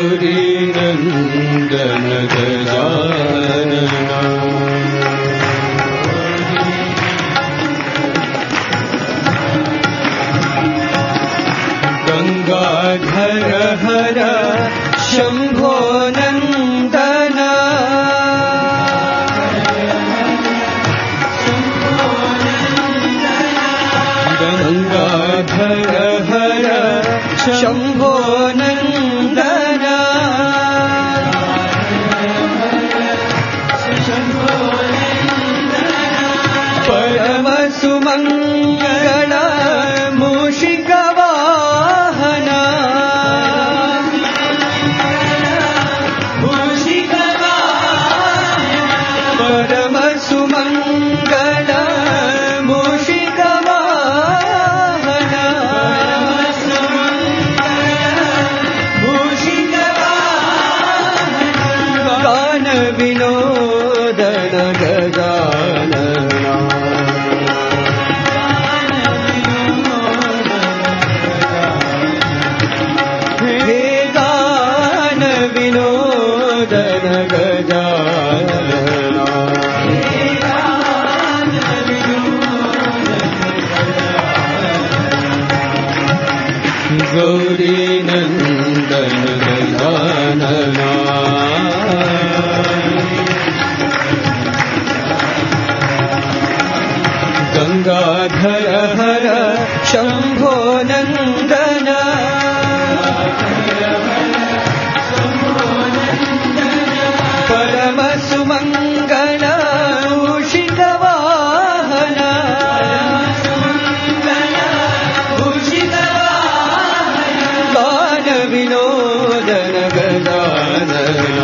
गौरीनन्दन गजानना गंगाधर हर शंभो नंदना गंगाधर हर शंभो नंदना परम सुमंगल मूषिक वाहना परम सुमंगल मूषिक वाहना गान विनोदन गजानना हे गान विनोदन गजानना गौरीनन्दन गजानना गंगाधर हर शंभो नंदना परम सुमंगल मूषिक वाहना गान विनोदन गजानना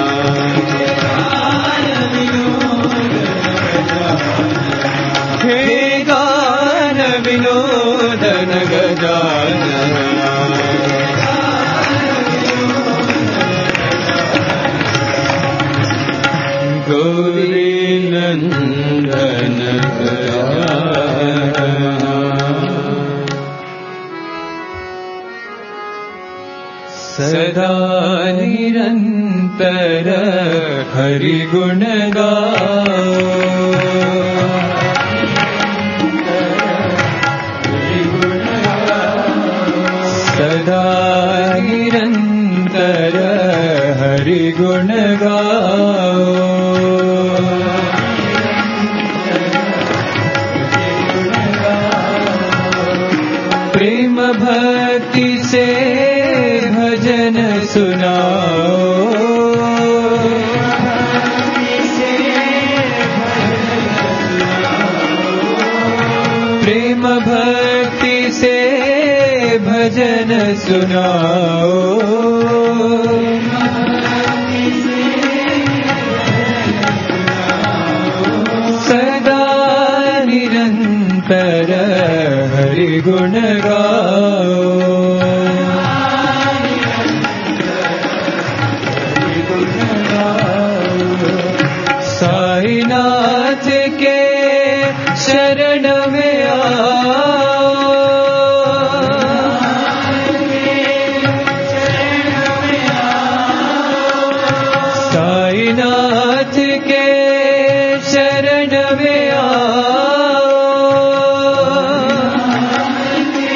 हे गान विनोदन गजानना गौरीनन्दन गजानना सदा निरंतर हरि गुण गाओ सदा निरंतर हरि गुण गाओ प्रेम भक्ति से भजन सुनाओ प्रेम भक्ति से भजन सुनाओ सदा निरंतर हरि गुण गाओ साईनाथ के शरण में आओ साईनाथ के शरण में आओ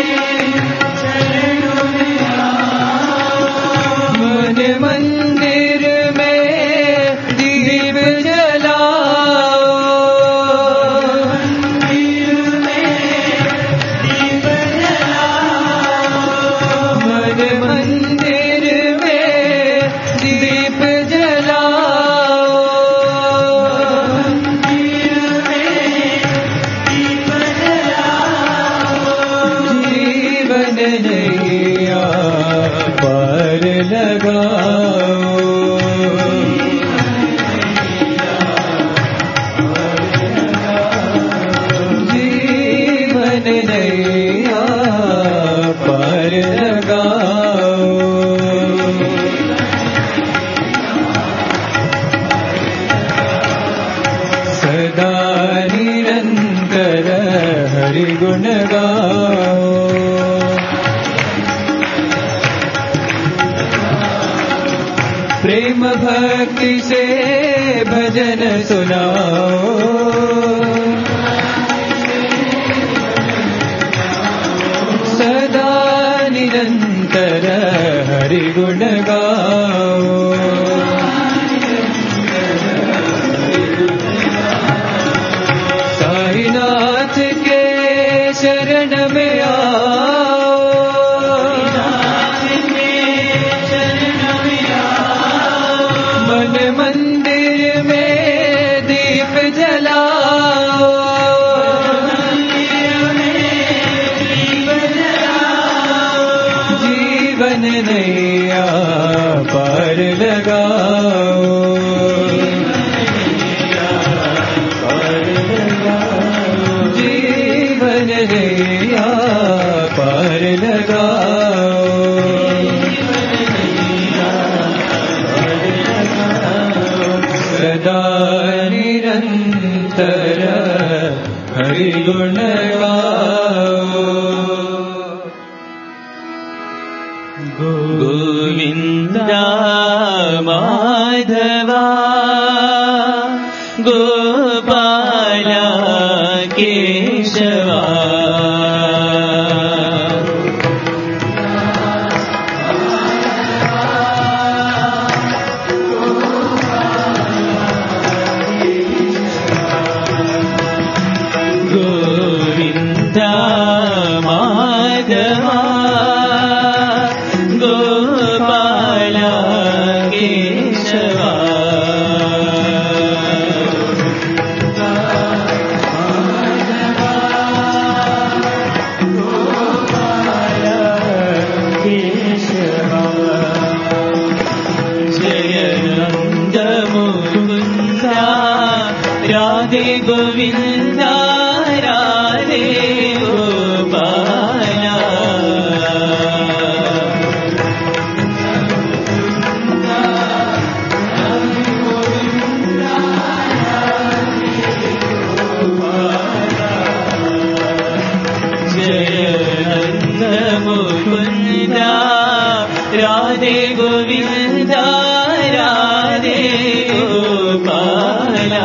प्रेम भक्ति से भजन सुनाओ, सदा निरंतर हरि गुण गाओ। साईनाथ के शरण में आओ, मन मंदिर में दीप जलाओ, जीवन नैया पार लगाओ, जीवन नैया पार लगाओ। सदा निरंतर हरि गुण गाओ। गोविंदा माधवा गोपाला केशवा, गोविंदा माधवा गोपाला केशवा, जय नंद मुकुंदा राधे गोविंदा राधे गोपाला, जय नंद मुकुंदा राधे गोविंदा राधे गोपाला,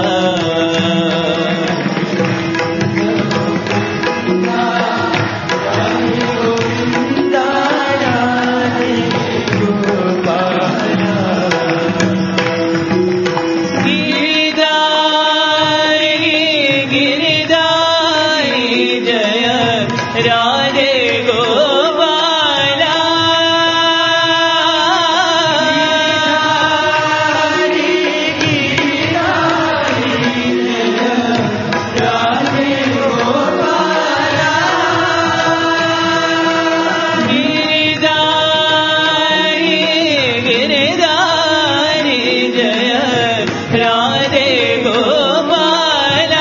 राधे गोपाला, गिरधारी जय राधे गोपाला,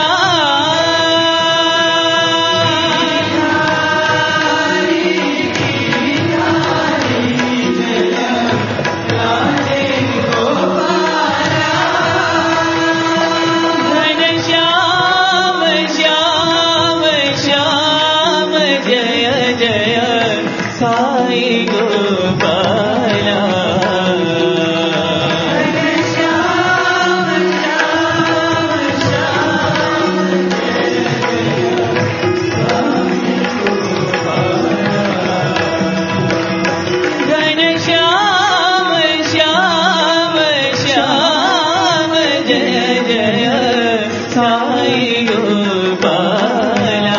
साई गोपाला, घन श्याम श्याम श्याम जय जय साई गोपाला,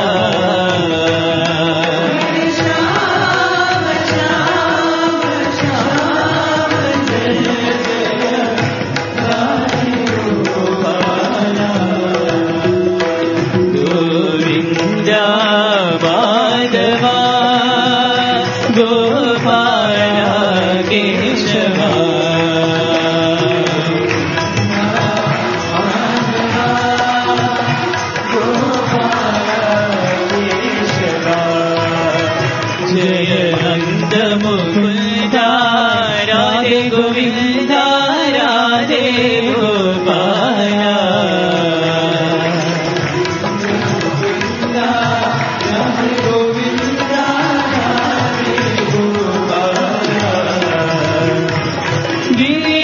गोविंदा माधवा गोपाला केशवा, जय नंद मुकुंदा राधे गोविंदा राधे गोपाला, गिरि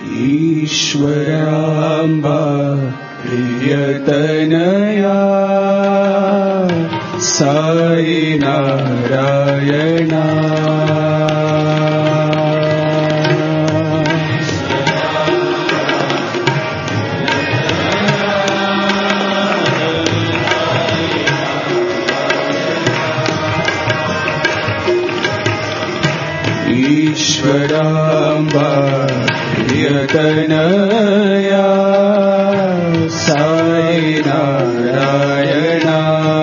ईश्वराम्बा प्रियतनया साई नारायणा ईश्वराम्बा प्रियतनया साई नारायणा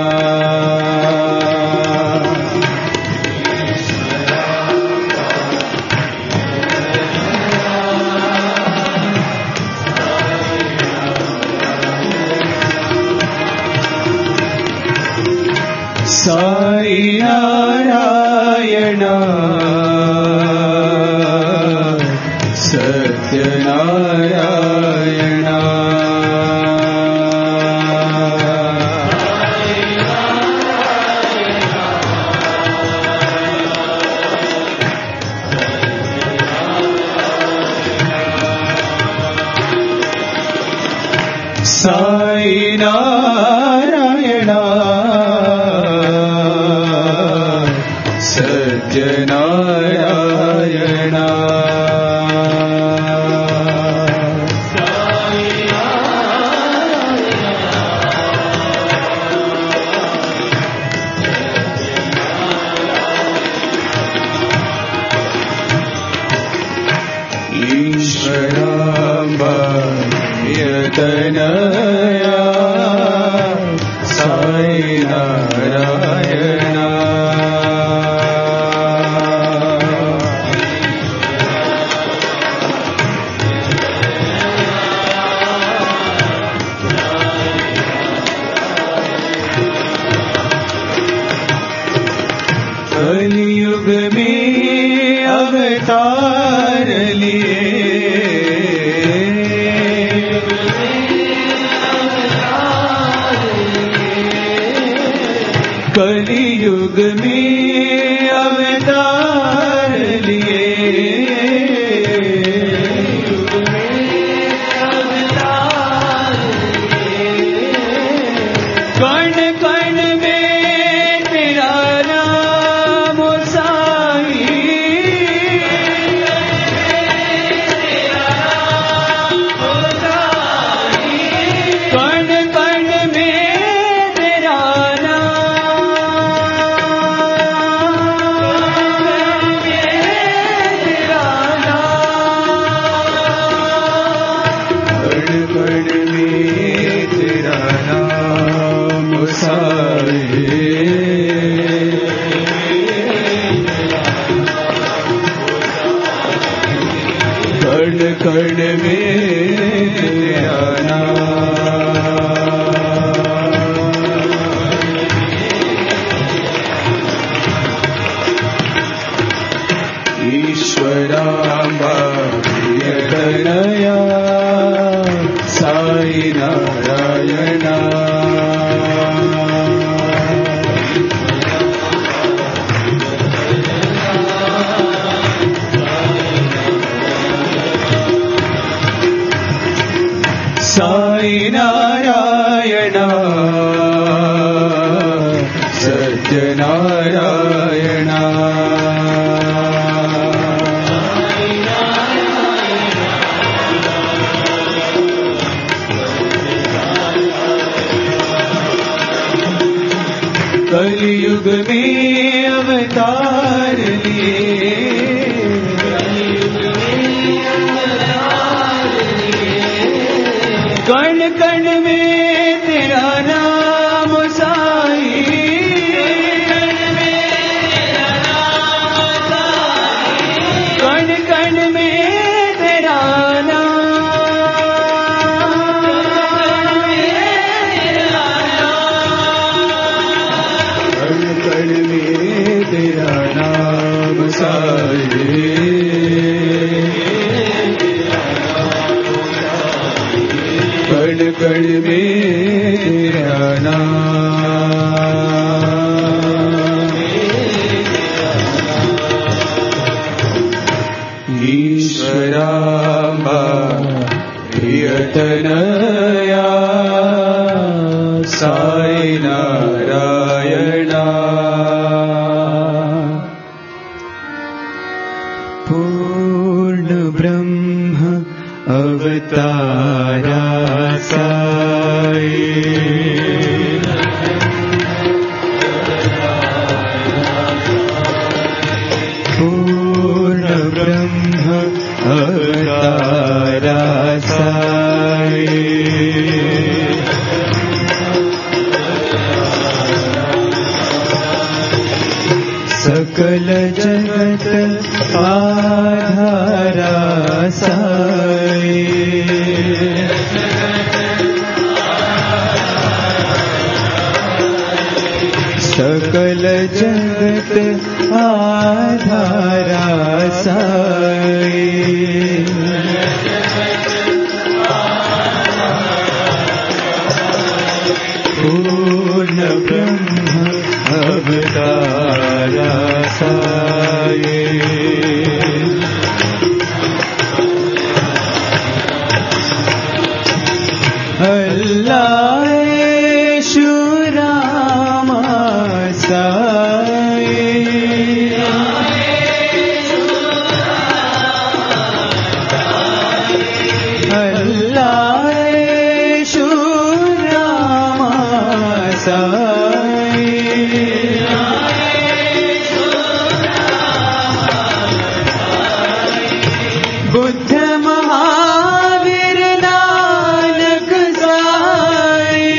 साई नारायणा सत्यनारायणा साई नारायणा सत्यनारायणा ईश्वराम्बा प्रियतनया साई नारायणा कलियुग में अवतार लिए कलियुग में अवतार लिए कण कण में तेरा नाम साई कण कण में तेरा नाम कण कण में तेरा नाम ईश्वराम्बा प्रियतनया साई नारायणा साई नारायणा सत्यनारायणा कलियुग में अवतार लिए कण कण में तेरा नाम साई कण कण में तेरा नाम कण कण में तेरा ईश्वराम्बा प्रियतनया साई नारायणा पूर्ण ब्रह्म अवतारा साई पूर्ण ब्रह्म अवतारा साई सकल जगत आधारा साई सकल जगत आधारा साई पूर्ण ब्रह्म अवतारा साई अल्लाह शुरामा साई अल्लाह शुरामा साई बुद्ध महावीर नानक साई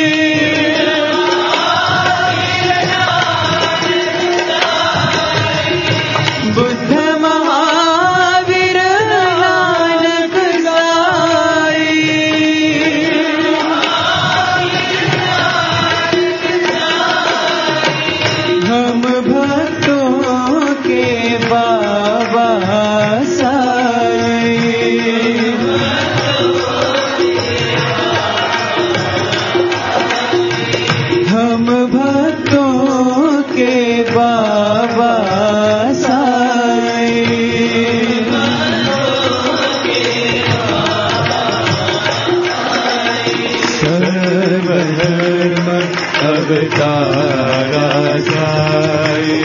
बुद्ध महावीर नानक साई हम भक्तों के बाबा साई हम भक्तों के बाबा साई सर्वधर्म अवतारा साई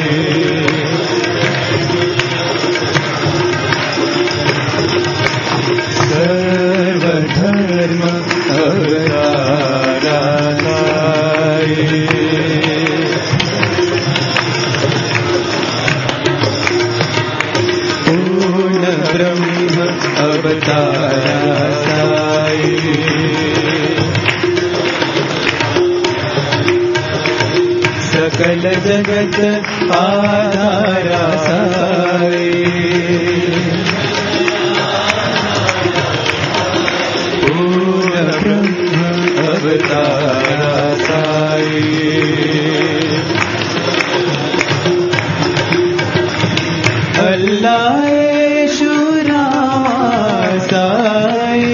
सर्वधर्म अवतारा साई पूर्ण ब्रह्म अवतारा साई सकल जगत आधारा साई पूर्ण ब्रह्म अवतारा साई अल्लाह शुरामा साई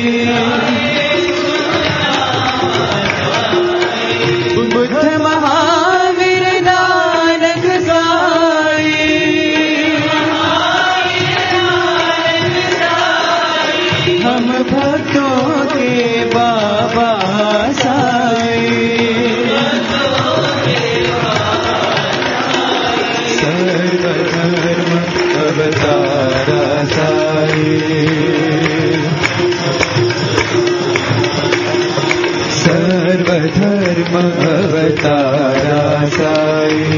बुद्ध महावीर नानक साई हम भक्तों के बाबा साई सर्वधर्म अवतारा साई सर्वधर्म अवतारा साई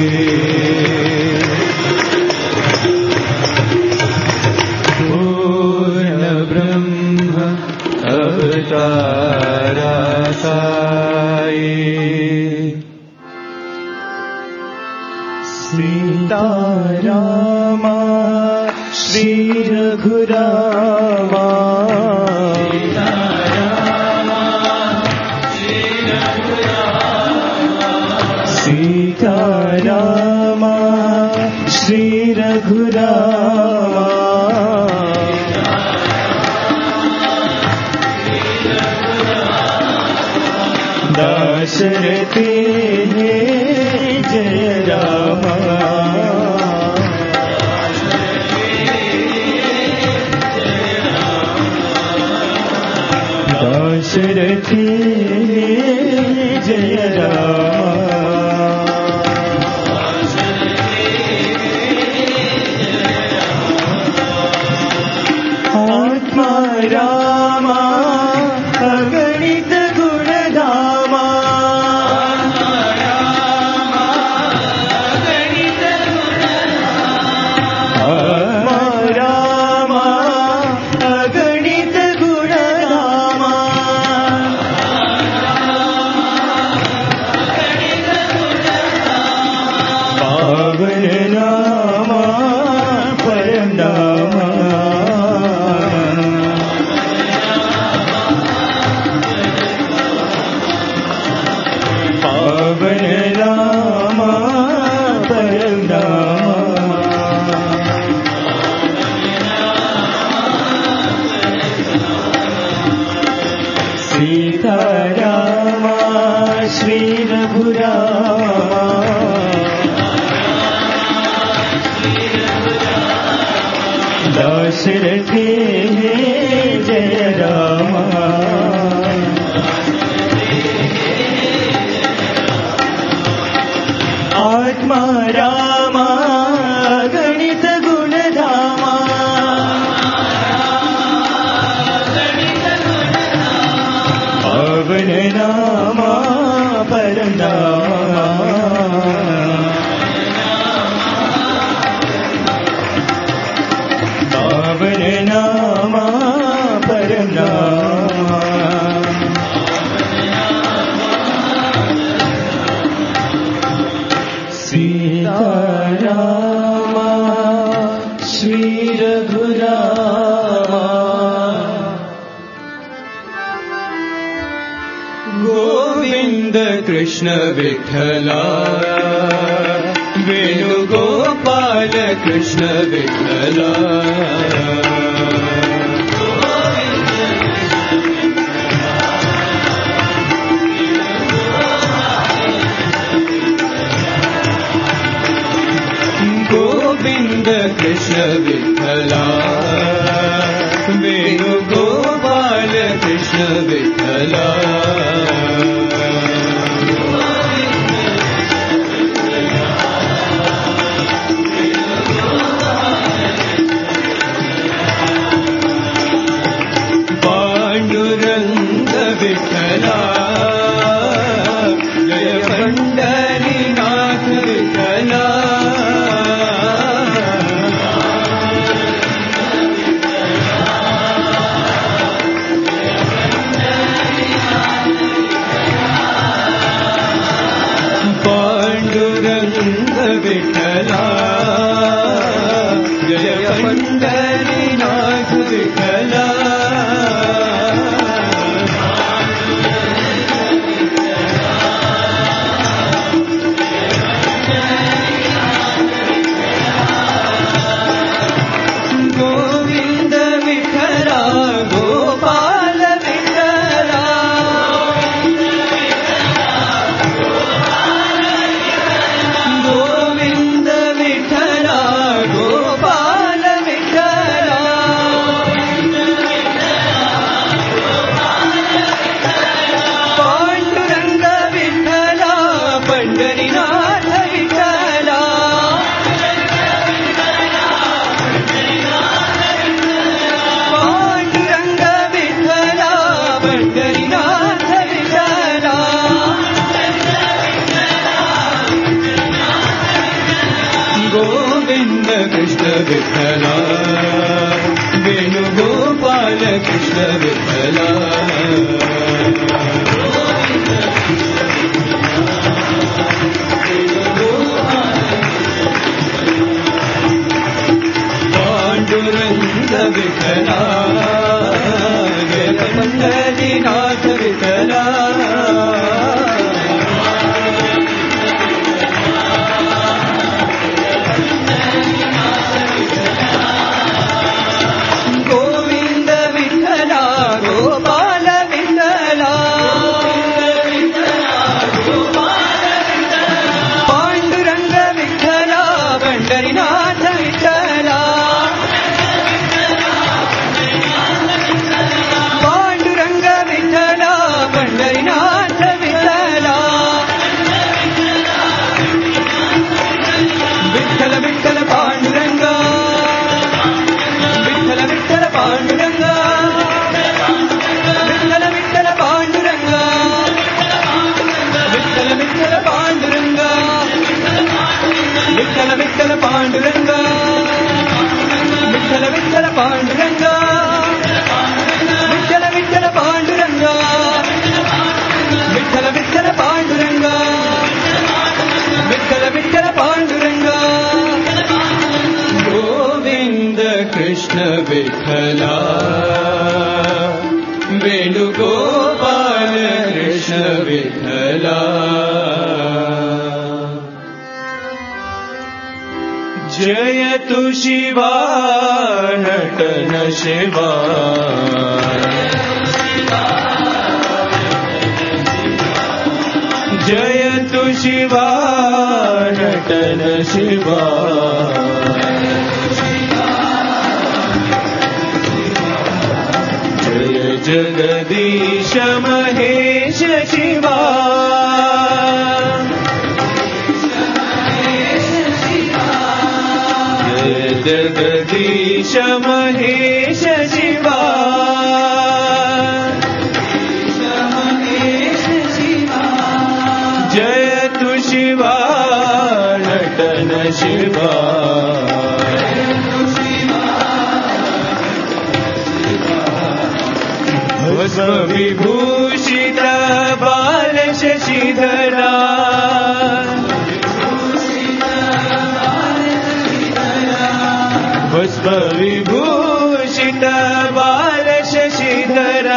पूर्ण ब्रह्म अवतारा साई सीतारामा श्री रघुरामा सीतारामा श्री रघुरामा दाशरथी जय रामा दाशरथी जय राम आत्मा रामा अगणित गुणधामा आत्मा रामा अगणित गुणधामा पावन नामा परम नामा पावन नामा परम नामा सीता रामा श्री रघुरामा दाशरथी जय रामा आत्मा रामा गणित गुणधामा पावन नामा परम नामा पावन नामा परम नामा सीता रामा श्री रघुरामा गोविंद कृष्ण विठला वेणुगोपाल कृष्ण विठला गोविंद कृष्ण विठला वेणुगोपाल कृष्ण विठला पांडुरंग विठला जय पंढरीनाथ विठला पांडुरंग विठला जय पंढरीनाथ विठला गोविंद विठला गोपाल विठला गोविंद विठला गोपाल विठला पांडुरंग विठला पंढरीनाथ विठला पांडुरंग विठला पंढरीनाथ विठला गोविंद कृष्ण विठला वेणुगोपाल कृष्ण विठला पांडुरंग विठला जय पंढरीनाथ विठला गोविंद विठला गोपाल विठला पांडुरंग विठला पंढरीनाथ विठला పాండురంగా విఠల విఠల పాండురంగా విఠల విఠల పాండురంగా విఠల విఠల పాండురంగా గోవింద కృష్ణ విఠలా వేణుగోపాల కృష్ణ విఠలా జయతు శివా నటన శివా జయతు శివా నటన శివా జయ జగదీశ మహేశ శివా జగదీశ మహేశ శివా జయతు శివా నటన శివా భస్మ విభూషిత బాల శశిధరా భస్మ విభూషిత బాల శశిధరా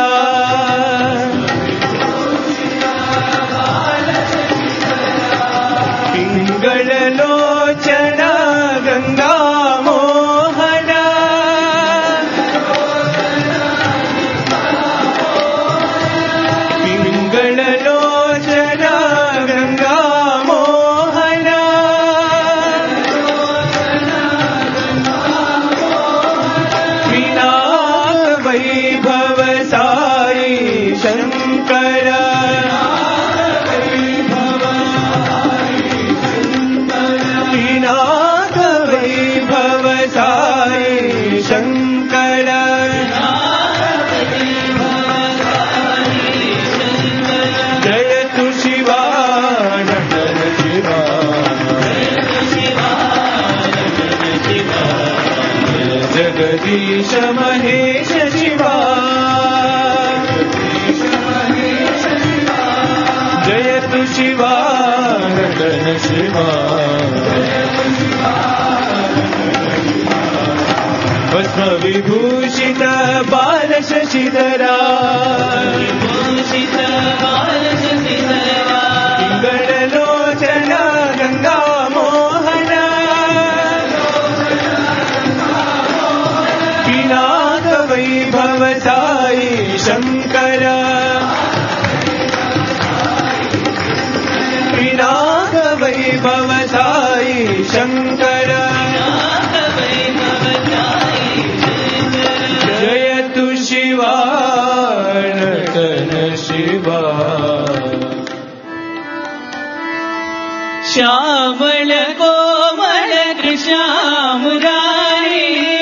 పింగళలోచన గంగా మోహన పింగళలోచన గంగా మోహన వినాయక వైభవ సాయి శంకర వినాయక వైభవ సాయి శంకర జయతు శివా నటన శివా జగదీశ మహేశ శివా జయతు శివా నటన శివా భస్మ విభూషిత బాల శశిధరా పింగళలోచన గంగా మోహన వినాయక వైభవ సాయి శంకర వినాయక వైభవ సాయి శంకర జయతు శివా నటన శివా శ్యామళ కోమళ కృష్ణ మురారి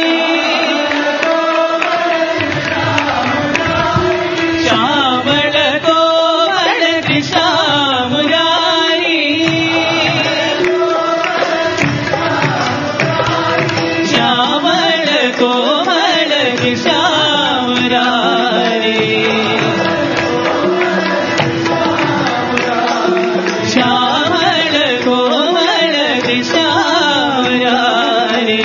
శ్యామళ కోమళ కృష్ణ మురారి శ్యామళ కోమళ కృష్ణ మురారి శ్యామళ కోమళ కృష్ణ మురారి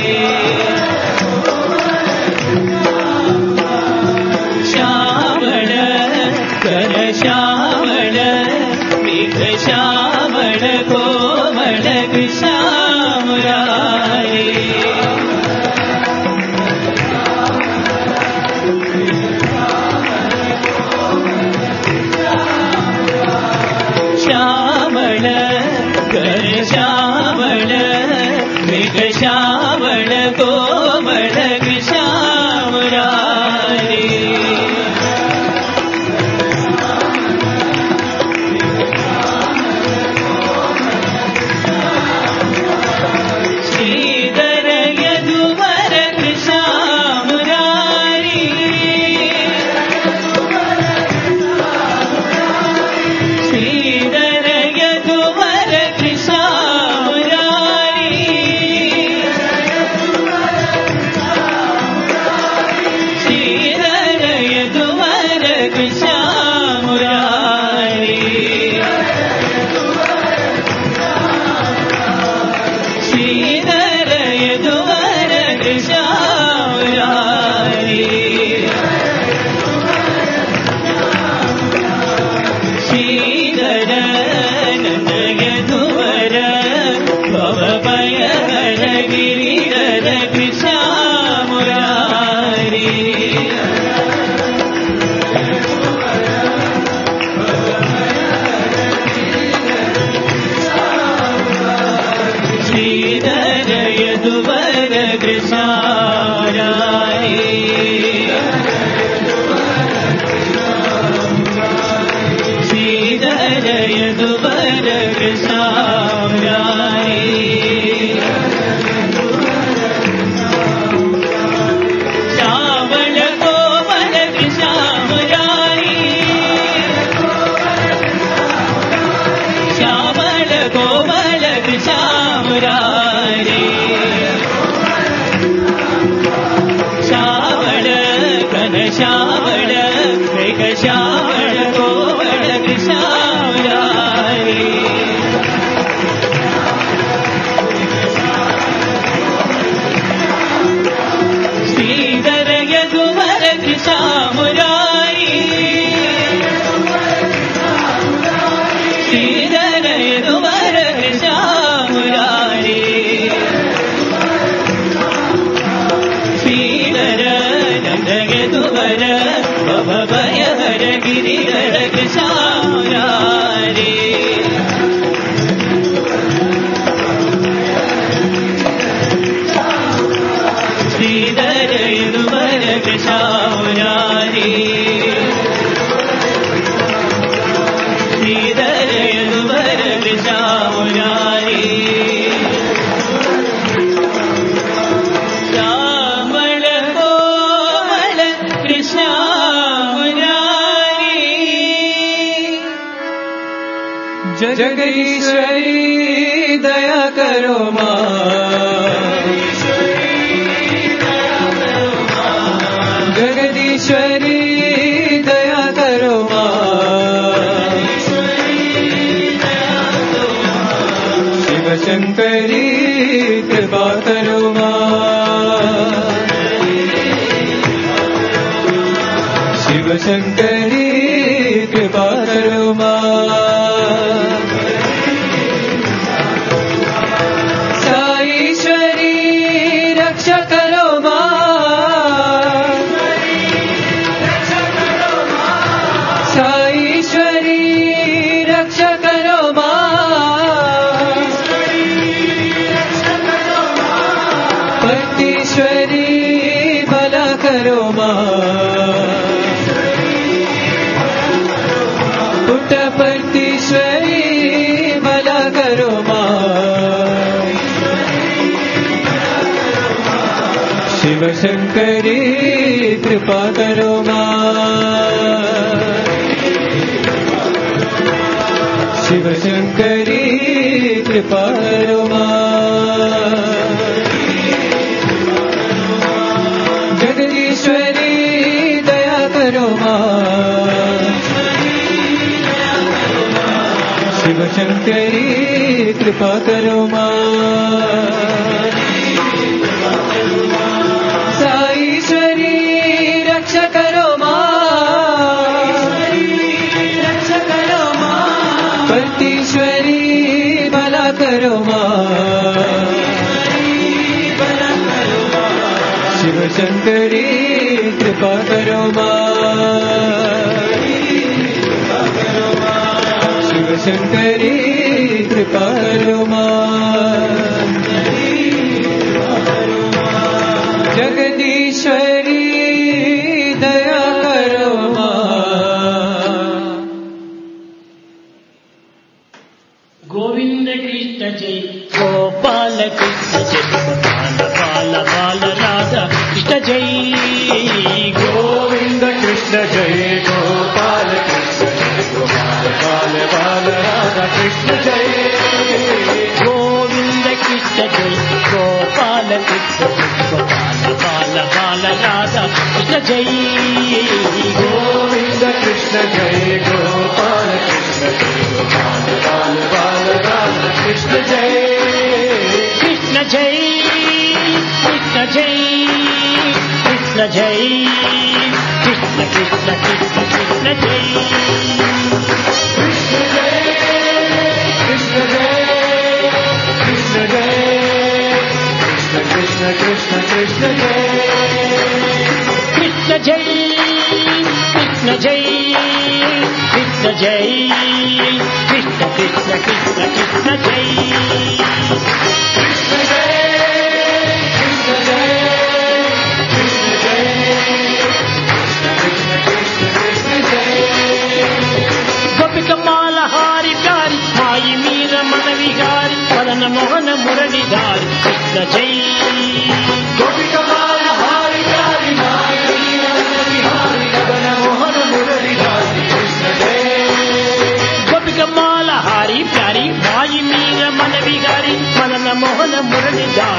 శ్యామళ కర శ్యామళ మేఘ శ్యామళ కోమళ కృష్ణ మురారి శ్యామళ కర శ్యామళ మేఘ శ్యామళ కోమళ కృష్ణ మురారి శ్రీధర యదువర కృష్ణ మురారి श्यामल मेघ श्यामल कोमल कृष्ण मुरारी श्रीधर यदुवर कृष्ण मुरारी श्रीधर यदुवर कृष्ण मुरारी श्रीधर यदुवर भय हर गिरिधर कृष्ण मुरारी श्रीधर यदुवर कृष्ण मुरारी श्रीधर यदुवर कृष्ण मुरारी श्यामल कोमल कृष्ण मुरारी जगदीश्वरी दया करो माँ जगदीश्वरी दया करो माँ शिव शंकरी कृपा करो माँ शिव शंकरी कृपा करो माँ साईश्वरी रक्षा करो माँ साईश्वरी रक्षा करो माँ पतीश्वरी भला करो माँ पुट्टपर्तीश्वरी भला करो माँ शिव शंकरी कृपा करो माँ शिव शंकरी कृपा करो माँ जगदीश्वरी दया करो माँ शिव शंकरी कृपा करो माँ साईश्वरी रक्षा करो माँ रक्षा करो माँ पतीश्वरी भला करो माँ शिव शंकरी कृपा करो माँ शिव शंकरी कृपा करो माँ जगदीश्वरी दया करो माँ गोविंद कृष्ण जय गोपाल कृष्ण जय बाल बाल बाल राधा कृष्ण जय गोविंद कृष्ण जय गोपाल कृष्ण जय गोपाल बाल बाल राधा कृष्ण जय गोविंद कृष्ण जय गोपाल कृष्ण जय गोपाल बाल बाल राधा कृष्ण जय गोविंद कृष्ण जय गोपाल कृष्ण जय गोपाल बाल बाल राधा कृष्ण जय कृष्ण जय कृष्ण जय कृष्ण जय कृष्ण कृष्ण कृष्ण कृष्ण जय कृष्ण जय कृष्ण जय कृष्ण जय कृष्ण कृष्ण कृष्ण जय कृष्ण जय कृष्ण जय कृष्ण जय कृष्ण कृष्ण कृष्ण कृष्ण जय कृष्ण जय कृष्ण जय कृष्ण जय कृष्ण कृष्ण कृष्ण जय गोपिक माल हारी प्यारी माई मीर मन विहारी मदन मोहन मुरलीधारी कृष्ण जय गोपिक माल हारी प्यारी माई मीर मन विहारी मदन मोहन मुरलीधारी कृष्ण जय गोपिक माल हारी प्यारी माई मीर मन विहारी मदन मोहन मुरलीधारी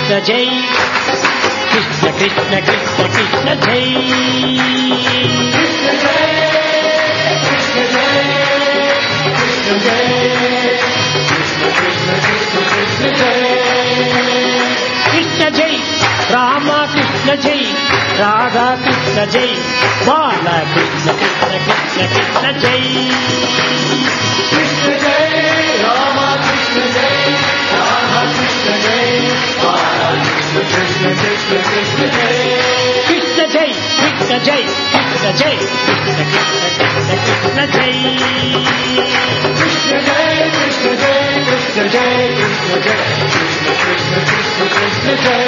కృష్ణ జై కృష్ణ కృష్ణ కృష్ణ కృష్ణ జై కృష్ణ జై రామ కృష్ణ జై రాధా కృష్ణ జై బాల కృష్ణ కృష్ణ కృష్ణ కృష్ణ జై కృష్ణ జై రామ కృష్ణ జై రాధా కృష్ణ జై బాల కృష్ణ కృష్ణ కృష్ణ జై కృష్ణ జై కృష్ణ జై కృష్ణ జై కృష్ణ కృష్ణ కృష్ణ కృష్ణ జై కృష్ణ జై కృష్ణ జై కృష్ణ జై కృష్ణ జై కృష్ణ కృష్ణ కృష్ణ జై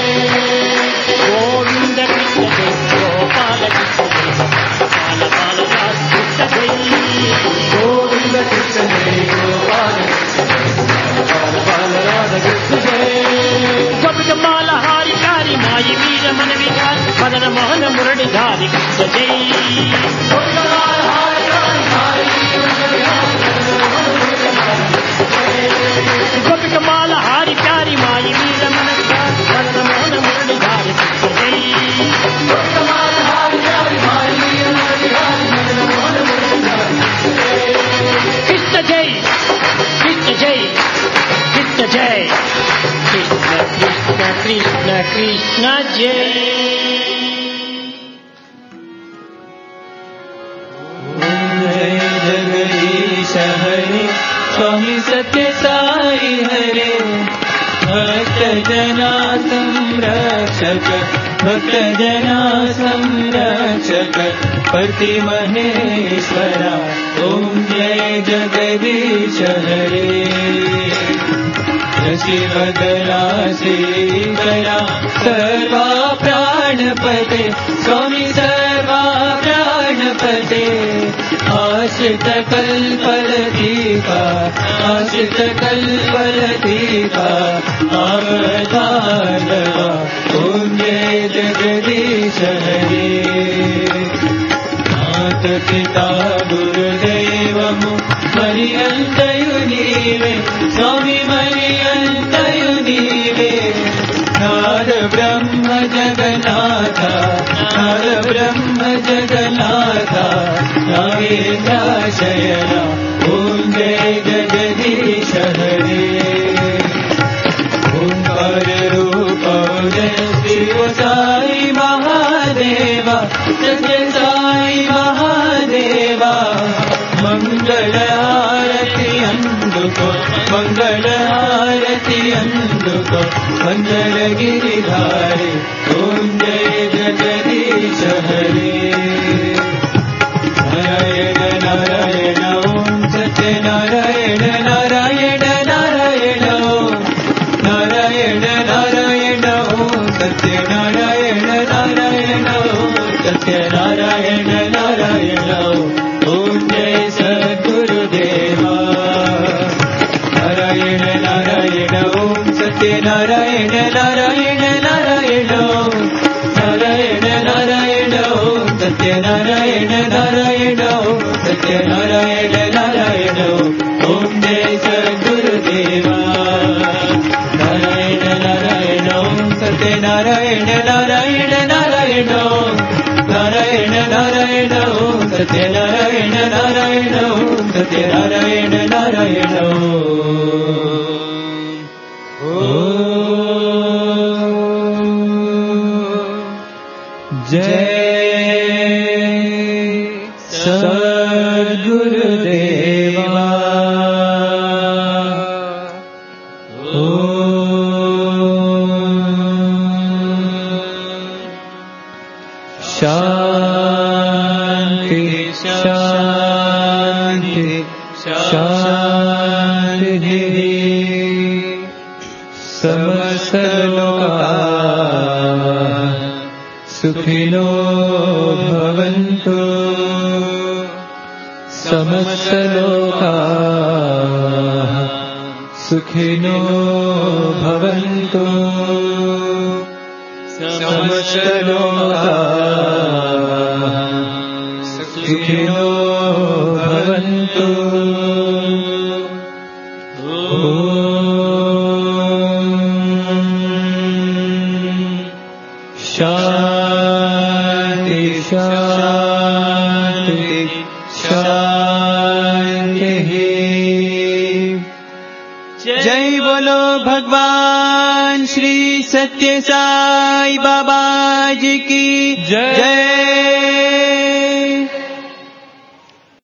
గోవింద కృష్ణ జై గోపాల కృష్ణ జై బాల బాల కృష్ణ జై గోవింద కృష్ణ జై గోపాల బాల బాల రాధ కృష్ణ జై గోపికమాల హారి కారి మాయి వీర మన విహారి మదన మోహన మురళిధారి కృష్ణ జై గోపికమాల హారి కారి మాయి వీర మన విహారి మదన మోహన మురళిధారి కృష్ణ జై కృష్ణ జై కృష్ణ జై కృష్ణ జై కృష్ణ కృష్ణ కృష్ణ కృష్ణ జై जय जगदीश हरे स्वामी सत्य साई हरे भक्त जना संरक्षक भक्त जना संरक्षक पति महेश्वरा ओम जय जगदीश हरे शिवदला श्रीकरा सर्वा प्राणपते स्वामी सर्वा प्राणपते आश्रित कल्पलतीका आश्रित कल्पलतीका आवधानवा ओम जय जगदीश हरे मात पिता गुरुदेवमु मरियन्तयु नीवे स्वामी मरियन्तयु नीवे नाद ब्रह्म जगन्नाथा नाद ब्रह्म जगन्नाथा नागेन्द्राशयना ओम जय जगदीश हरे ओंकार रूप जय शिव साई महादेवा सत्य साई महादेवा मंगल आरती अंदुको मंगल आरती अंदुको मंगल गिरिधारी ओम जय जगदीश हरे नारायण नारायण ओम सत्य नारायण नारायण नारायण ओम नारायण नारायण ओम सत्य नारायण नारायण ओम सत्य नारायण नारायण ओम जय सद्गुरुदेवा नारायण नारायण ओम सत्य नारायण नारायण नारायण ओम नारायण नारायण ओम सत्य नारायण नारायण ओम सत्य नारायण नारायण ओम जय सद्गुरुदेवा नारायण नारायण ओम सत्य नारायण नारायण नारायण ओम नारायण नारायण ओम सत्य नारायण नारायण ओम सत्य नारायण नारायण जय सद्गुरुदेवा शांति शांति शांति समस्त लोका सुखिनो भवन्तु समस्त लोका सुखिनो भवन्तु समस्त लोका सुखिनो भवन्तु शांति शांति। जय बोलो भगवान श्री सत्य साई बाबा जी की जय।